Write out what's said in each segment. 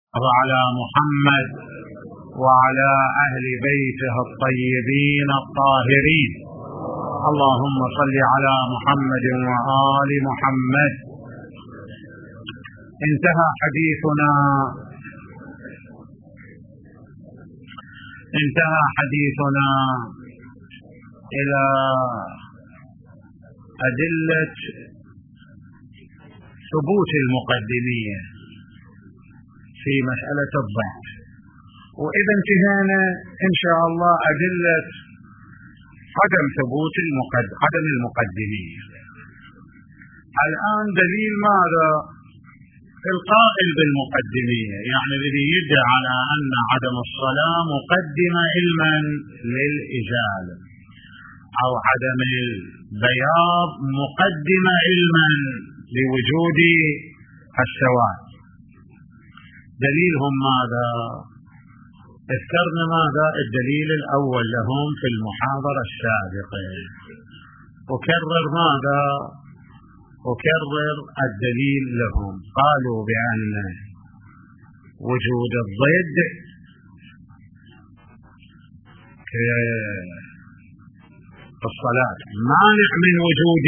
وعلى محمد وعلى أهل بيته الطيبين الطاهرين. اللهم صل على محمد وآل محمد. انتهى حديثنا إلى أدلة ثبوت المقدمية في مسألة الضعف، وإذا انتهينا إن شاء الله أدلة عدم ثبوت عدم المقدمية. الآن دليل ماذا؟ القائل بالمقدمية، يعني الذي يدعي على أن عدم الصلاة مقدمة علما للإزالة، أو عدم البياض مقدمة علما لوجود السواد. دليلهم ماذا؟ اذكرنا ماذا الدليل الأول لهم في المحاضرة السابقة، أكرر ماذا؟ أكرر الدليل لهم. قالوا بأن وجود الضد في الصلاة مانع من وجود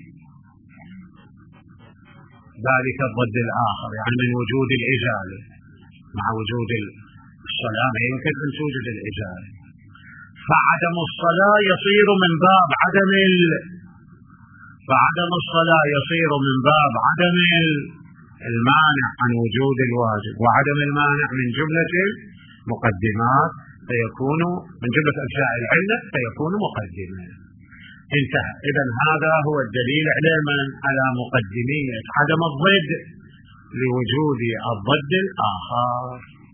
ذلك الضد الآخر، يعني من وجود الإزالة. مع وجود الصلاة يمكن أن توجد الإزالة، فعدم الصلاة يصير من باب عدم المانع عن وجود الواجب، وعدم المانع من جملة المقدمات فيكون من جملة أجزاء العلة فيكون مقدمة. انتهى. إذن هذا هو الدليل على مقدمية عدم الضد لوجود الضد الآخر.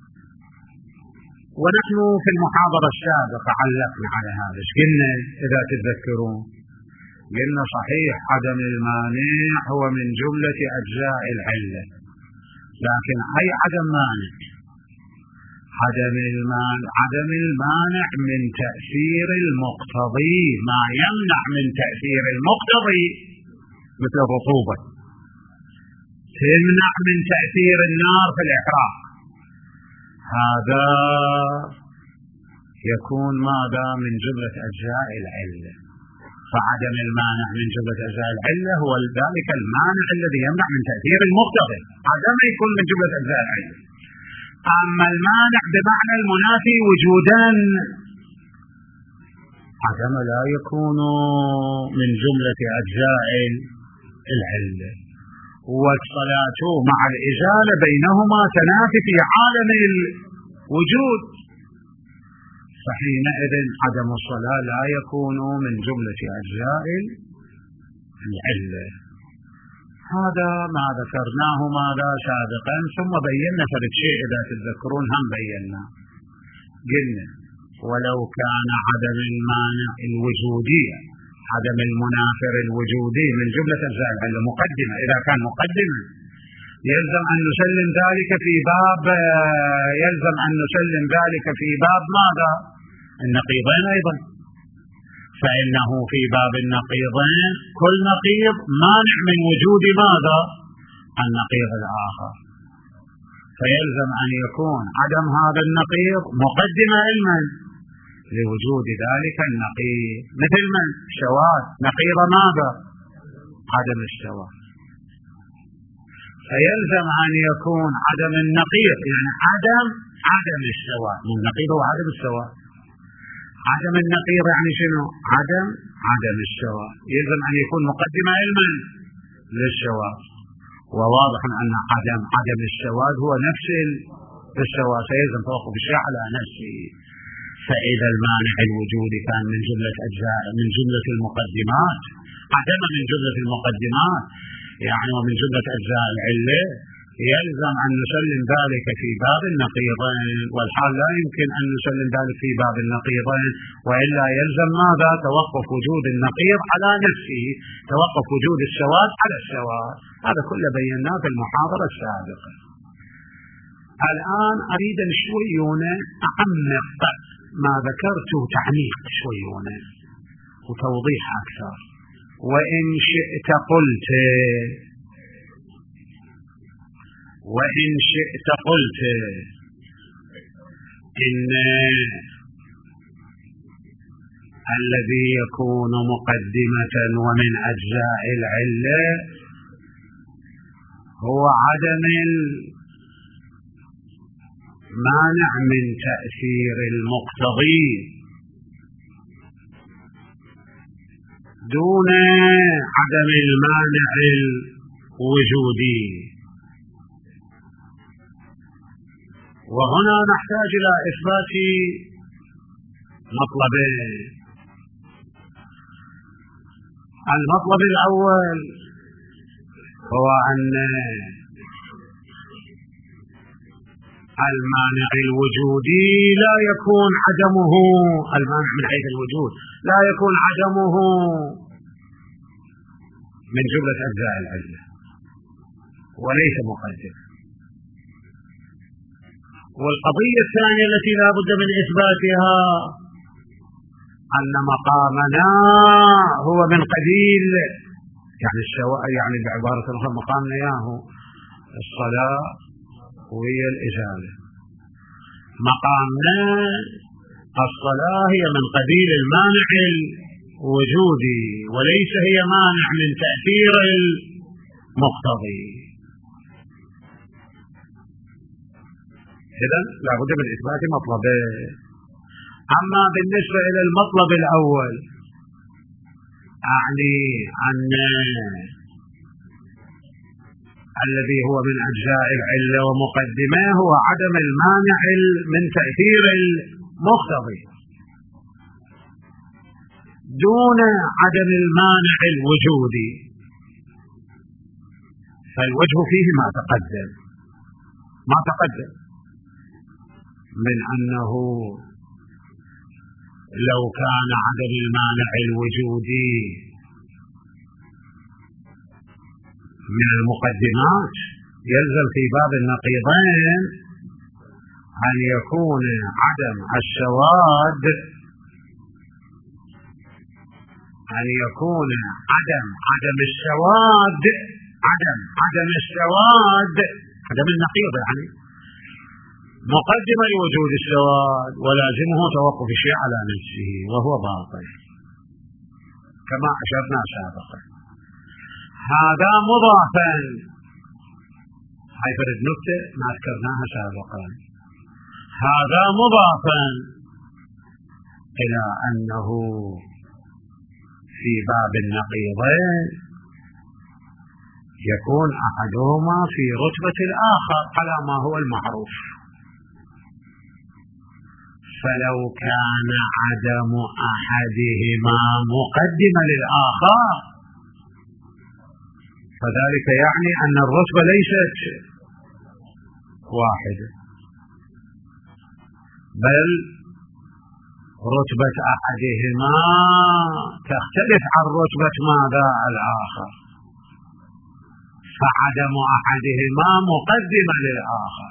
ونحن في المحاضرة السابقة علقنا على هذا. قلنا إذا تتذكرون، قلنا صحيح عدم المانع هو من جملة أجزاء العلة، لكن أي عدم مانع؟ عدم المانع من تأثير المقتضي، ما يمنع من تأثير المقتضي مثل الرطوبة، تمنع من تأثير النار في الإحراق، هذا يكون ماذا؟ من جملة أجزاء العلة. فعدم المانع من جملة أجزاء العلة هو ذلك المانع الذي يمنع من تأثير المقتضي، عدم يكون من جملة أجزاء العلة. أما المانع بمعنى المنافي وجودا، عدم لا يكون من جملة أجزاء العلة. والصلاة مع الإزالة بينهما تنافي في عالم الوجود، فحينئذ عدم الصلاة لا يكون من جملة أجزاء العلة. هذا ما ذكرناه ماذا سابقا، ثم بينا فرد شيء إذا تتذكرون هم بينا. قلنا ولو كان عدم المانع الوجودي عدم المنافر الوجودي من جملة أجزاء العلة مقدمة، إذا كان مقدمة يلزم أن نسلم ذلك في باب ماذا؟ النقيضين أيضا، فإنه في باب النقيضين كل نقيض مانع من وجود ماذا؟ النقيض الآخر، فيلزم أن يكون عدم هذا النقيض مقدمة علما لوجود ذلك النقيض، مثل من؟ السواد، نقيض ماذا؟ عدم السواد. فيلزم أن يكون عدم النقيض يعني عدم السواد، من النقيض هو عدم السواد. عدم النقيض يعني شنو؟ عدم السواد، يلزم أن يكون مقدمة علما للسواد، وواضح أن عدم السواد هو نفس السواد، فيلزم توقف الشيء على نفسه. فإذا المانع الوجودي كان من جملة المقدمات، عدم من جملة المقدمات يعني ومن جملة أجزاء العلة، يلزم أن نسلم ذلك في باب النقيضين، والحال لا يمكن أن نسلم ذلك في باب النقيضين، وإلا يلزم ماذا؟ توقف وجود النقيض على نفسه، توقف وجود السواد على السواد. هذا كله بيناه في المحاضرة السابقة. الآن أريد شويون أعمق ما ذكرته، تعميق شويون وتوضيح أكثر. وإن شئت قلت وإن شئت قلت إن الذي يكون مقدمة ومن أجزاء العلة هو عدم المانع من تأثير المقتضي دون عدم المانع الوجودي. وهنا نحتاج إلى إثبات مطلبين. المطلب الأول هو أن المانع الوجودي لا يكون عدمه، المانع من حيث الوجود لا يكون عدمه من جملة أجزاء العلة وليس مقدم. والقضية الثانية التي لا بد من إثباتها أن مقامنا هو من قبيل يعني بعبارة أخرى مقامنا ياهو الصلاة وهي الإزالة. مقامنا الصلاة هي من قبيل المانع الوجودي وليس هي مانع من تأثير المقتضي. إذن لا بد من إثبات مطلبين. أما بالنسبة إلى المطلب الأول أعني أن الذي هو من أجزاء العلة ومقدمه هو عدم المانع من تأثير المقتضي دون عدم المانع الوجودي، فالوجه فيه ما تقدم من أنه لو كان عدم المانع الوجودي من المقدمات يلزم في باب النقيضين أن يكون عدم السواد عدم النقيض يعني مقدمة لوجود السواد ولازمه توقف الشيء على نفسه وهو باطل كما أشرنا سابقا. هذا مضافا، هاي فرد نكتة ما ذكرناها سابقا، هذا مضافا إلى أنه في باب النقيضين يكون أحدهما في رتبة الآخر على ما هو المعروف. فلو كان عدم أحدهما مقدما للآخر فذلك يعني أن الرتبة ليست واحدة، بل رتبة أحدهما تختلف عن رتبة ماذا الآخر، فعدم أحدهما مقدما للآخر،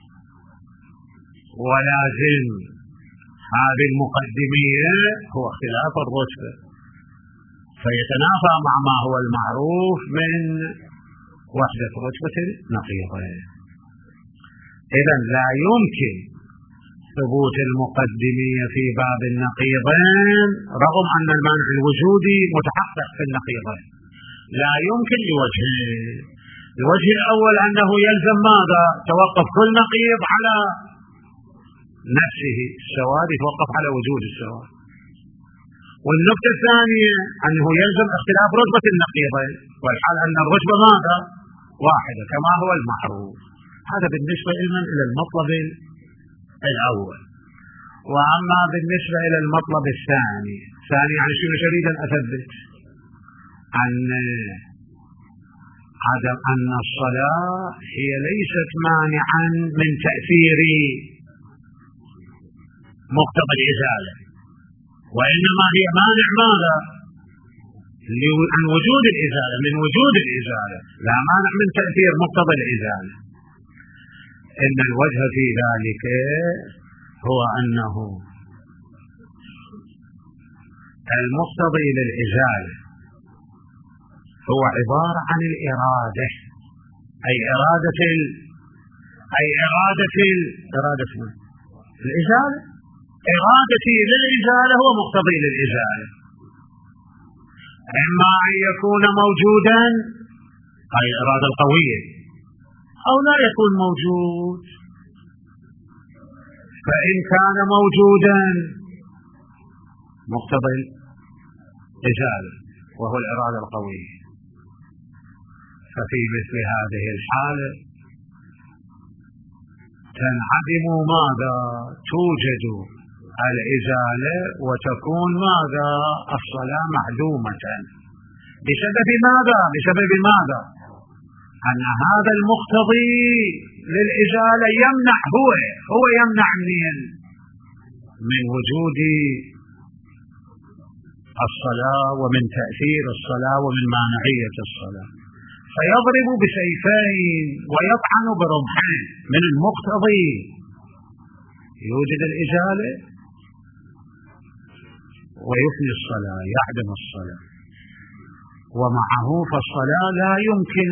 ولازم هذه المقدمية هو اختلاف الرتبة فيتنافى مع ما هو المعروف من وحدة رتبة النقيضين. إذن لا يمكن ثبوت المقدمية في باب النقيضين رغم أن المانع الوجودي متحقق في النقيضين، لا يمكن لوجهين. الوجه الأول أنه يلزم ماذا؟ توقف كل نقيض على نفسه، السواد يتوقف على وجود السواد. والنقطة الثانية أنه يلزم اختلاف رتبة النقيضين، والحال أن الرتبة ماذا؟ واحدة كما هو المعروف. هذا بالنسبة إلى المطلب الأول. وأما بالنسبة إلى المطلب الثاني يعني شنو أريد أن أثبت؟ أن الصلاة هي ليست مانعا من تأثير مقتضى الإزالة، وإنما هي مانع ماذا؟ عن وجود الإزالة، من وجود الإزالة، لا مانع من تأثير مقتضى الإزالة. إن الوجه في ذلك هو أنه المقتضي للإزالة هو عبارة عن الإرادة، أي إرادة أي إرادة الإزالة، إرادتي للإزالة هو مقتضي للإزالة، إما أن يكون موجودا أي الإرادة القوية أو لا يكون موجود. فإن كان موجودا مقتضي الإزالة وهو الإرادة القوية، ففي مثل هذه الحالة تنعدم ماذا؟ توجد الإزالة وتكون ماذا؟ الصلاة معدومة. بسبب ماذا؟ بسبب ماذا؟ أن هذا المقتضي للإزالة يمنع، هو يمنع من وجود الصلاة ومن تأثير الصلاة ومن مانعية الصلاة، فيضرب بسيفين ويطعن برمحين. من المقتضي يوجد الإزالة ويفني الصلاة، يعدم الصلاة، ومعه فالصلاة لا يمكن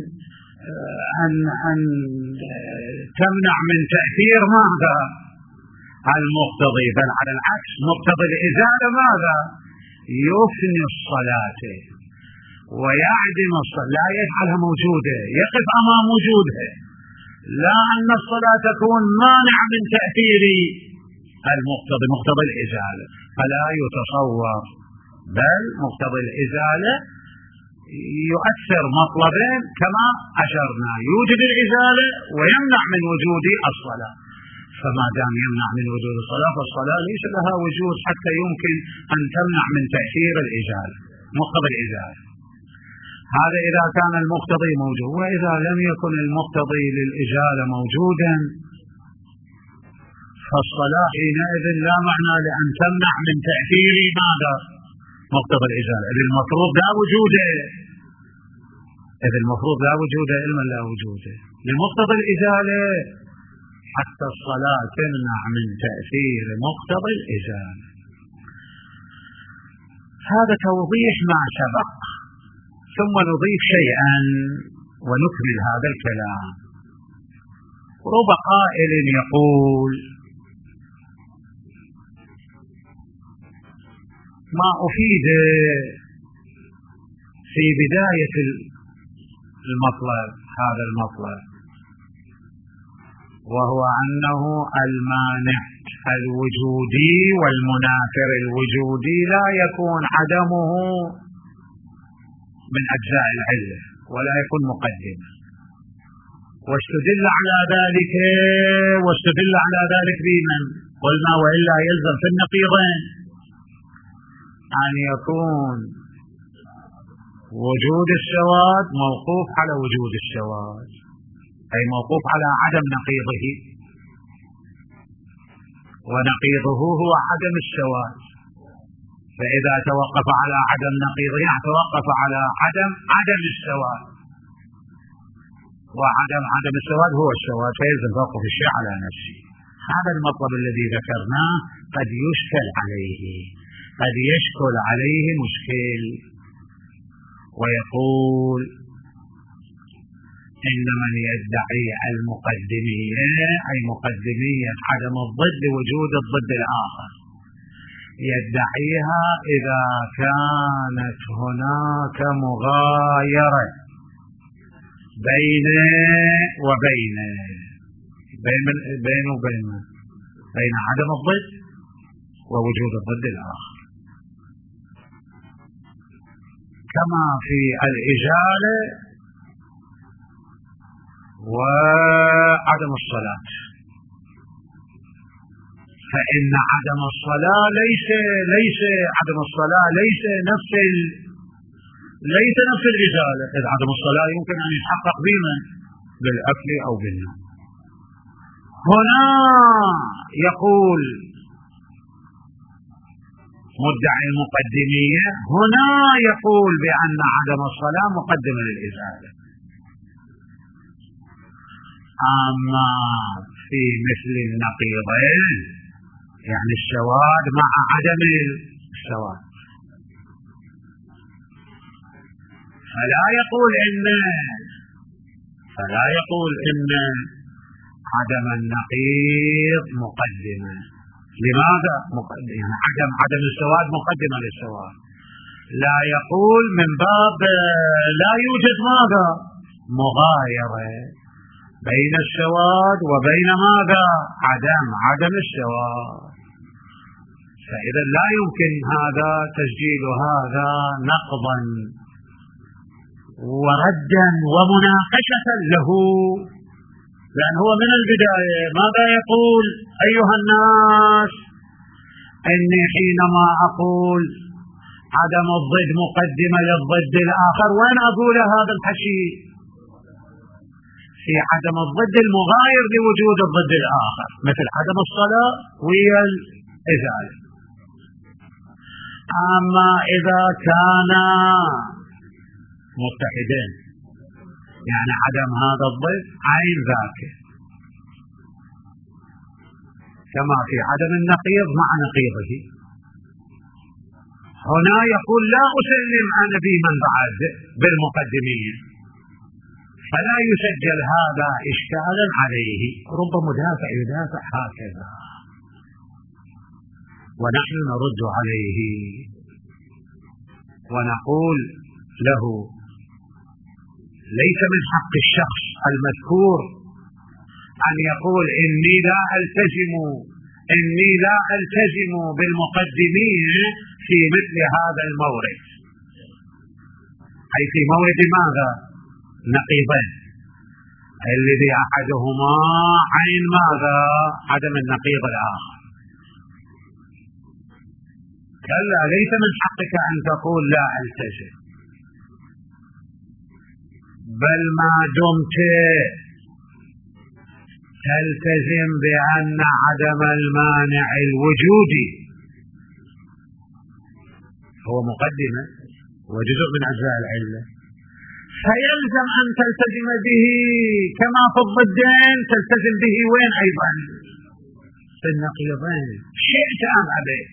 أن تمنع من تأثير ماذا؟ المقتضي، بل على العكس مقتضي الإزالة ماذا؟ يفني الصلاة ويعدم الصلاة، لا يجعلها موجودة، يقف أمام وجودها، لا أن الصلاة تكون مانع من تأثير المقتضي مقتضي الإزالة، فلا يتصور، بل مقتضي الإزالة يؤثر مطلبين كما أشرنا، يوجد الإزالة ويمنع من وجود الصلاة، فما دام يمنع من وجود الصلاة فالصلاة ليس لها وجود حتى يمكن أن تمنع من تأثير الإزالة مقتضي الإزالة. هذا إذا كان المقتضي موجود، وإذا لم يكن المقتضي للإزالة موجودا فالصلاة حينئذ لا معنى لأن تمنع من تأثير ماذا؟ مقتضى الإزالة. إذ المفروض لا وجود علما لا وجود لمقتضى الإزالة حتى الصلاة تمنع من تأثير مقتضى الإزالة. هذا توضيح ما سبق، ثم نضيف شيئا ونكمل هذا الكلام. رب قائل يقول: ما أفيد في بداية المطلب هذا المطلب، وهو أنه المانع الوجودي والمنافر الوجودي لا يكون عدمه من أجزاء العلة ولا يكون مقدمة، واستدل على ذلك بمن؟ قلنا وإلا يلزم في النقيضين أن يكون وجود السواد موقوف على وجود السواد، أي موقوف على عدم نقيضه، ونقيضه هو عدم السواد، فإذا توقف على عدم نقيضه توقف على عدم السواد، وعدم السواد هو السواد، فيلزم توقف الشيء على نفسه. هذا المطلب الذي ذكرناه قد يشكل عليه مشكل، ويقول إن من يدعي المقدمية أي مقدمية عدم الضد لوجود الضد الآخر يدعيها إذا كانت هناك مغايرة بين عدم الضد ووجود الضد الآخر، كما في الإزالة وعدم الصلاة. فإن عدم الصلاة ليس نفس الإزالة، إذ عدم الصلاة يمكن أن يتحقق بالأكل أو بالنوم. هنا يقول مدعي المقدمية بأن عدم الصلاة مقدمة للإزالة. أما في مثل النقيضين يعني السواد مع عدم السواد فلا يقول إن عدم النقيض مقدمة. لماذا يعني عدم السواد مقدمة للسواد؟ لا يقول من باب لا يوجد ماذا مغايرة بين السواد وبين ماذا عدم السواد. فإذا لا يمكن هذا تسجيل هذا نقضا وردا ومناقشة له، لأن هو من البداية ماذا يقول؟ أيها الناس، إني حينما أقول عدم الضد مقدمة للضد الآخر، وين أقول هذا الحكي؟ في عدم الضد المغاير لوجود الضد الآخر، مثل عدم الصلاة ويا الإزالة. أما إذا كان متحدين، يعني عدم هذا الضد عين ذاك، كما في عدم النقيض مع نقيضه. هنا يقول لا أسلم أنا بمن بعد بالمقدمين، فلا يسجل هذا إشكالا عليه. رب مدافع يدافع هكذا، ونحن نرد عليه ونقول له ليس من حق الشخص المذكور أن يقول إني لا ألتزم بالمقدمين في مثل هذا المورد، أي في مورد ماذا؟ نقيضين، الذي أحدهما عين ماذا؟ عدم النقيض الآخر. كلا، ليس من حقك أن تقول لا ألتزم، بل ما دمت تلتزم بأن عدم المانع الوجودي هو مقدمة وجزء من أجزاء العلة، فيلزم أن تلتزم به كما في الضدين تلتزم به وين أيضا؟ في النقيضين، شئت أم أبيت.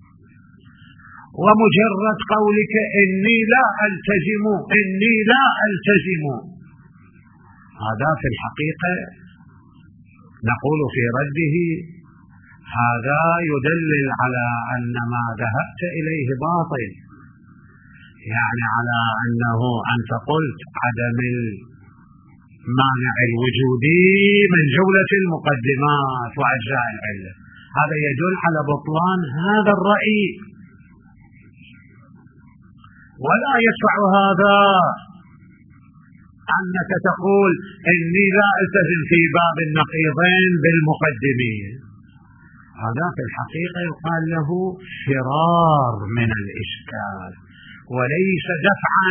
ومجرد قولك إني لا ألتزم هذا في الحقيقة نقول في رده هذا يدلل على أن ما ذهبت إليه باطل، يعني على أنه أنت قلت عدم المانع الوجودي من جولة المقدمات وأجزاء العلة، هذا يدل على بطلان هذا الرأي، ولا يدفع هذا أنك تقول إني لا ألتزم في باب النقيضين بالمقدمين. هذا في الحقيقة يقال له فرار من الإشكال وليس دفعا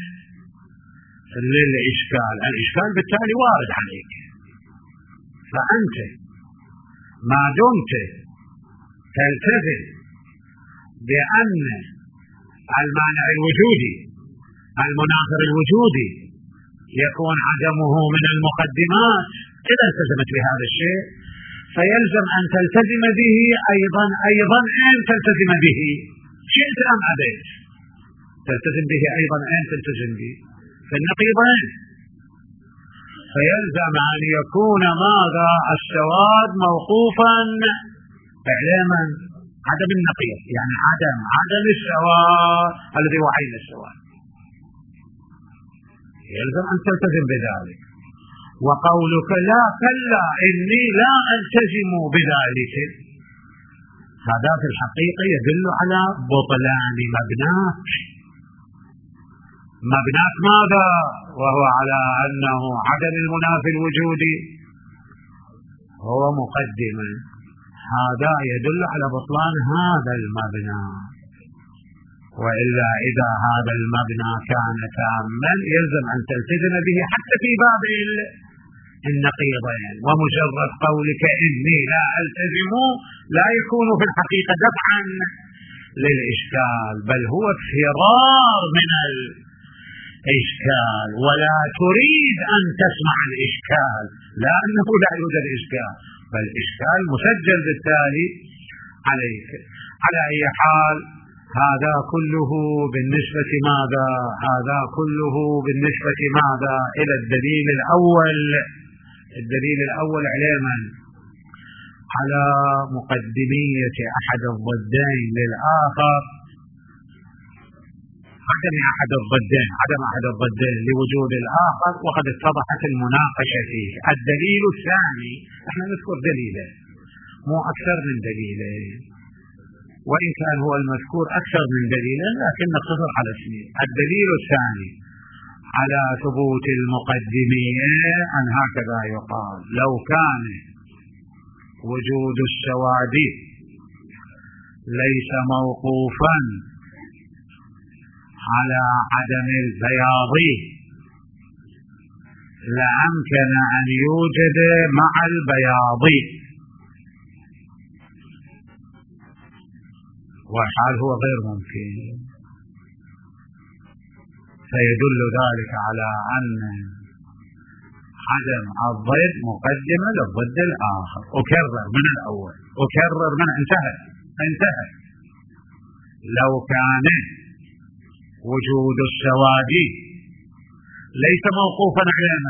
للإشكال. الإشكال بالتالي وارد عليك، فأنت ما دمت تلتزم بأن المانع الوجودي المناظر الوجودي يكون عدمه من المقدمات، إذا التزمت بهذا الشيء فيلزم أن تلتزم به أيضا أين تلتزم به؟ شئت أم أبيت تلتزم به أيضا أين تلتزم به؟ في النقيضين. فيلزم أن يكون ماذا؟ السواد موقوفا علما عدم النقيض، يعني عدم السواد الذي هو عين السواد، يلزم أن تلتزم بذلك. وقولك لا كلا إني لا ألتزم بذلك، هذا في الحقيقة يدل على بطلان مبناك ماذا؟ وهو على أنه عدم المنافي الوجودي هو مقدما، هذا يدل على بطلان هذا المبنى. وإلا إذا هذا المبنى كان تاما يلزم أن تلتزم به حتى في باب النقيضين. ومجرد قولك إني لا ألتزم لا يكون في الحقيقة دفعا للإشكال، بل هو فرار من الإشكال، ولا تريد أن تسمع الإشكال، لا أنه لا يوجد إشكال، بل إشكال مسجل بالتالي عليك. على أي حال هذا كله بالنسبة ماذا؟ إلى الدليل الأول الدليل الأول عليه من؟ على مقدمية أحد الضدين للآخر، عدم أحد الضدين لوجود الآخر، وقد اتضحت المناقشة فيه. الدليل الثاني، احنا نذكر دليلين مو أكثر من دليلين، وإن كان هو المذكور أكثر من دليلين لكن نقتصر على اثنين. الدليل الثاني على ثبوت المقدمية أن هكذا يقال: لو كان وجود السواد ليس موقوفا على عدم البياض لأمكن أن يوجد مع البياض، والحال هو غير ممكن. فيدل ذلك على أن عدم الضد مقدمة للضد الآخر. أكرر من الأول، أكرر من انتهى. لو كان وجود السواد ليس موقوفا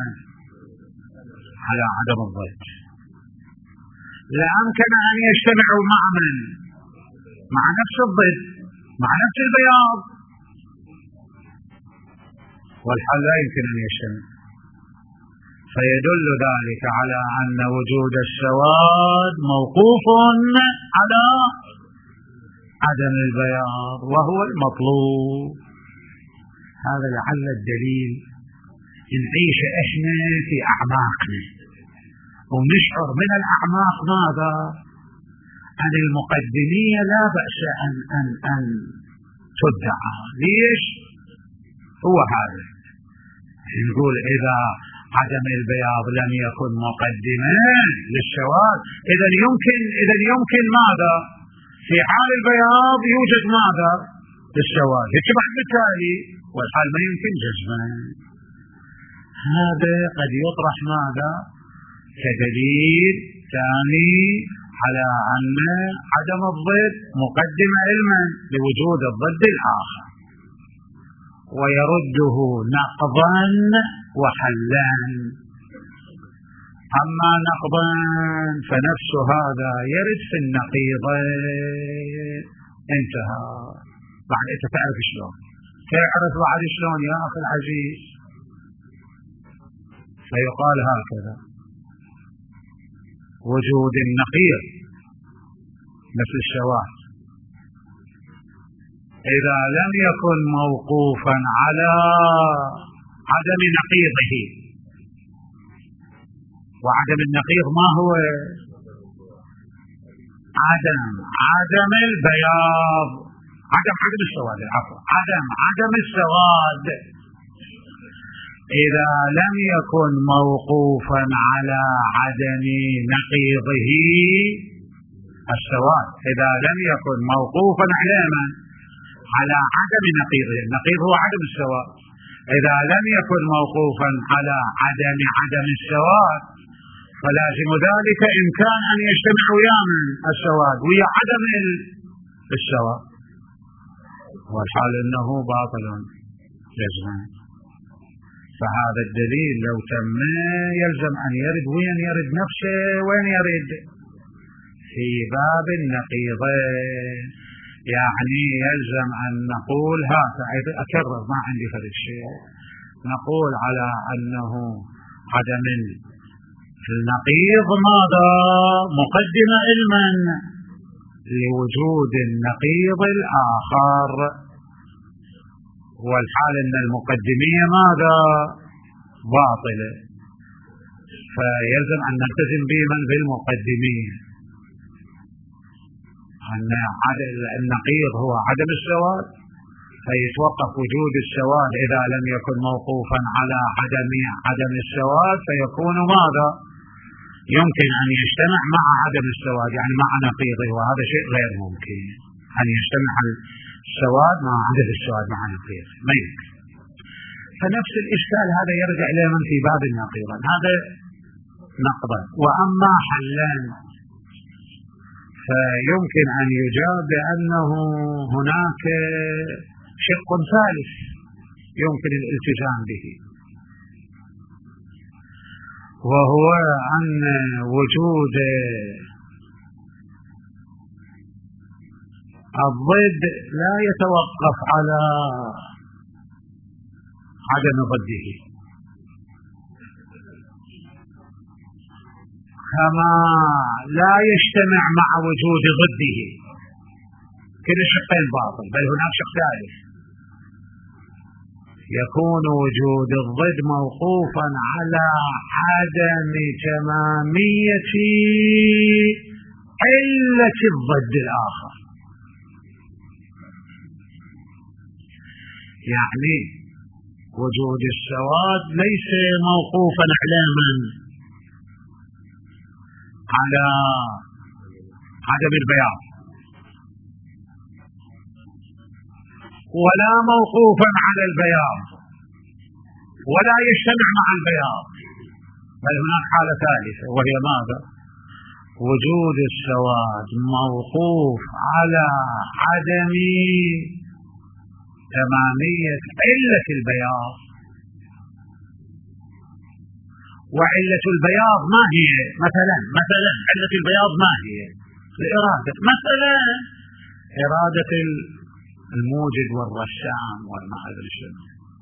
على عدم الضد لأمكن أن يجتمعوا مع من؟ مع نفس الضد، مع نفس البياض، والحال لا يمكن أن يجتمع. فيدل ذلك على أن وجود السواد موقوف على عدم البياض وهو المطلوب. هذا لعل الدليل نعيش احنا في أعماقنا ونشعر من الأعماق ماذا؟ أن المقدمية لا بأس أن تدعى. ليش؟ هو هذا نقول إذا عدم البياض لم يكن مقدمة للسواد، إذا يمكن ماذا؟ في حال البياض يوجد ماذا؟ للسواد، يتبع بالتالي، والحال ما يمكن جزما. هذا قد يطرح ماذا؟ كدليل ثاني على أن عدم الضد مقدم علما لوجود الضد الآخر، ويرده نقضا وحلا. أما نقضا فنفس هذا يرد في النقيضين. انتهى. بعد أنت تعرف شلون، تعرف بعد شلون يا أخي العزيز؟ فيقال هكذا: وجود النقيض مثل السواد إذا لم يكن موقوفا على عدم نقيضه، وعدم النقيض ما هو؟ عدم البياض، عدم السواد، عفوا عدم السواد. إذا لم يكن موقوفا على عدم نقيضه السواد، إذا لم يكن موقوفا على عدم نقيضه، النقيض هو عدم السواد، إذا لم يكن موقوفا على عدم السواد فلازم ذلك إمكان أن يجتمع ويا السواد ويا عدم السواد، والحال أنه باطل جزما. فهذا الدليل لو تم يلزم أن يرد وين يرد نفسه، وين يرد؟ في باب النقيضين. يعني يلزم أن نقول هذا، أكرر ما عندي فرق شيء، نقول على أنه عدم النقيض ماذا؟ مقدم علما لوجود النقيض الآخر، والحال أن المقدمية ماذا؟ باطلة. فيلزم أن نلتزم بمن بالمقدمية، أن النقيض هو عدم السواد، فيتوقف وجود السواد إذا لم يكن موقوفا على عدم السواد، فيكون ماذا؟ يمكن أن يجتمع مع عدم السواد، يعني مع نقيضه، وهذا شيء غير ممكن أن يجتمع السواد مع عدم السواد مع نقيضه، ما يمكن. فنفس الإشكال هذا يرجع إلى من في باب النقيض، هذا نقضا. وأما حلان فيمكن أن يجاب بأنه هناك شق ثالث يمكن الالتزام به، وهو أن وجود الضد لا يتوقف على عدم ضده، كما لا يجتمع مع وجود ضده. كل الشقين باطل، بل هناك شق ثالث، يكون وجود الضد موقوفا على عدم تمامية علة الضد الآخر. يعني وجود السواد ليس موقوفا اعلاما على عدم البياض، ولا موقوفا على البياض، ولا يجتمع مع البياض، بل هناك حالة ثالثة، وهي ماذا؟ وجود السواد موقوف على عدم تمامية علة البياض. وعلة البياض ما هي؟ مثلا علة البياض ما هي؟ الإرادة، مثلا إرادة الموجد والرسام وما أدري شنو.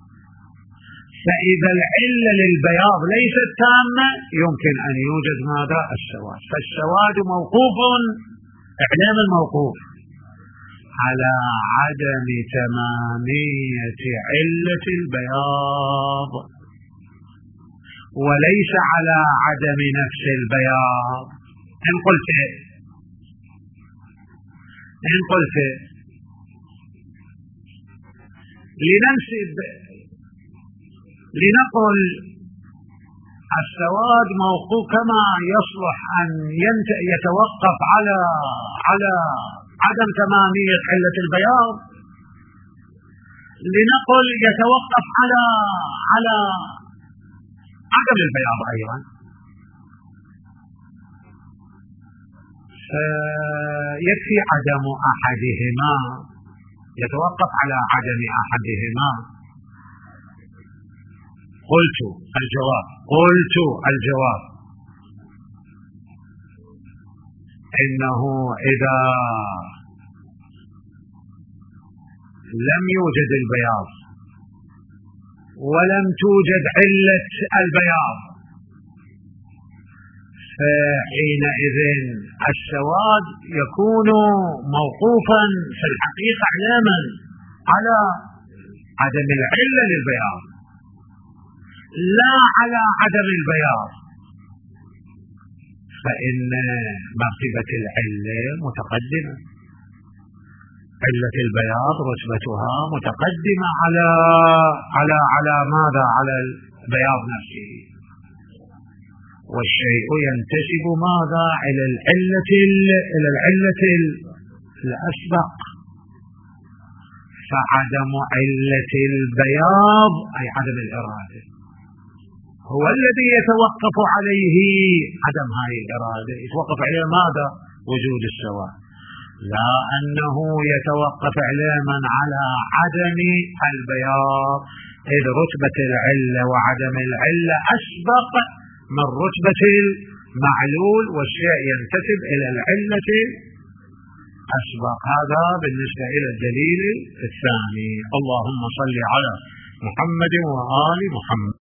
فإذا العلة للبياض ليست تامة يمكن أن يوجد ماذا؟ السواد. فالسواد موقوف إعلام الموقوف على عدم تمامية علة البياض، وليس على عدم نفس البياض. إن قلت لنقل السواد موقوف كما يصلح أن يتوقف على عدم تمامية علة البياض، لنقل يتوقف على عدم البياض أيضا. فيكفي عدم أحدهما، يتوقف على عدم أحدهما. قلت الجواب إنه إذا لم يوجد البياض ولم توجد علة البياض، فحينئذ السواد يكون موقوفا في الحقيقة اعلاما على عدم العلة للبياض لا على عدم البياض، فإن مرتبة العلة متقدمة، علة البياض رتبتها متقدمة على ماذا؟ على البياض نفسه. والشيء ينتسب ماذا؟ إلى العلة الأسبق. فعدم علة البياض أي عدم الإرادة هو الذي يتوقف عليه عدم هذه الإرادة، يتوقف عليه ماذا؟ وجود السواء، لا أنه يتوقف علما على عدم البياض، إذ رتبة العلة وعدم العلة أسبق من رتبة المعلول، والشيء ينتسب إلى العلة أسبق. هذا بالنسبة إلى الدليل الثاني. اللهم صل على محمد وآل محمد.